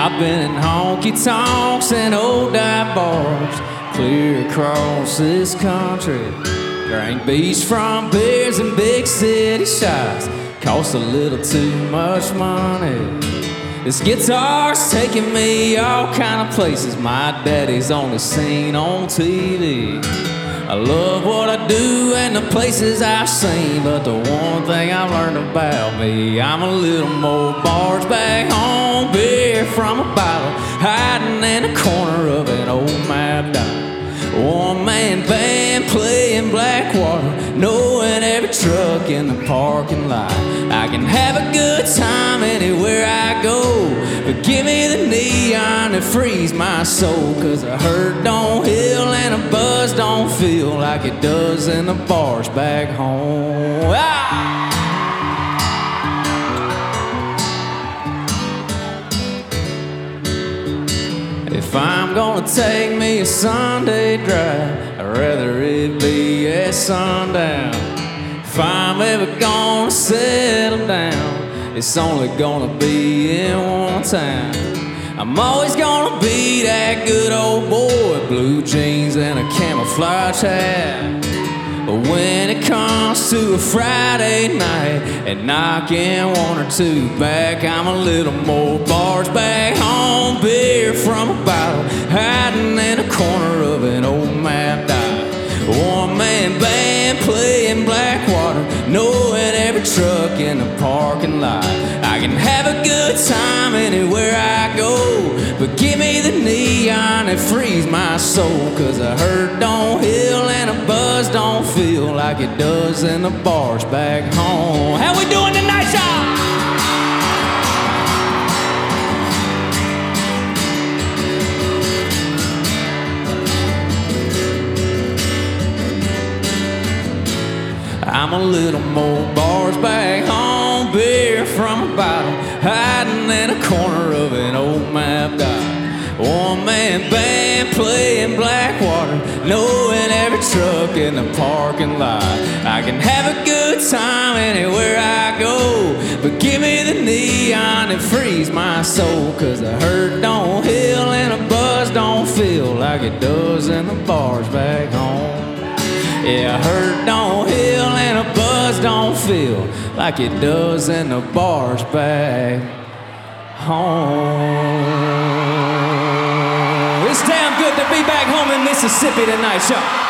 I've been in honky tonks and old dive bars clear across this country. Drank beachfront beers and big city shots, cost a little too much money. This guitar's taking me all kind of places my daddy's only seen on TV. I love what I do and the places I've seen, but the one thing I've learned about me, I'm a little more bars back home, beer from a bottle, hiding in a corner of an old map dot. One-man band playing Blackwater, knowing every truck in the parking lot. I can have a good time anywhere I go, but give me the neon that frees my soul. Cause a hurt don't heal and a buzz don't feel like it does in the bars back home. Ah! If I'm gonna take me a Sunday drive, I'd rather it be at sundown. If I'm ever gonna settle down, it's only gonna be in one town. I'm always gonna be that good old boy, blue jeans and a camouflage hat. But when it comes to a Friday night and knocking one or two back, I'm a little more bars back home, beer from a bottle, hiding in a corner of an old map dot. One-man band playing Blackwater, knowing every truck in the parking lot. I can have a good time anywhere I go, but give me the neon that frees my soul. Cause a hurt don't heal and a buzz don't feel like it does in the bars back home. How we doing tonight, y'all? I'm a little more bars back home, beer from a bottle, hiding in a corner of an old map dot. One-man band playing Blackwater, knowing every truck in the parking lot. I can have a good time anywhere I go, but give me the neon that frees my soul. Cause a hurt don't heal and a buzz don't feel like it does in the bars back home. Yeah, a hurt don't heal and a buzz don't feel like it does in the bars back home. It's damn good to be back home in Mississippi tonight, y'all.